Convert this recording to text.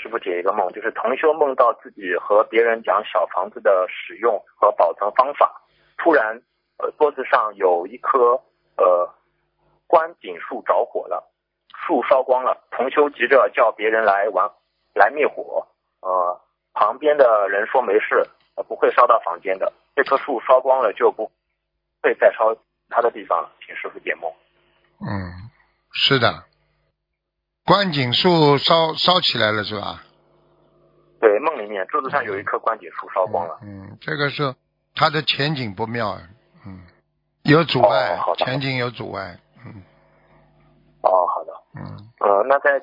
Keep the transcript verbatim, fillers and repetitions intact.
师傅解一个梦，就是同修梦到自己和别人讲小房子的使用和保存方法，突然呃桌子上有一棵呃观景树着火了，树烧光了，同修急着叫别人来玩来灭火，呃旁边的人说没事，呃不会烧到房间的，这棵树烧光了就不会再烧他的地方了，请师傅解梦。 嗯，是的，观景树烧烧起来了是吧？ 对，梦里面桌子上有一棵观景树烧光了。 嗯，嗯这个是他的前景不妙啊，嗯，有阻碍， 哦、好的前景有阻碍，嗯。 哦，好的。 嗯。 呃，那在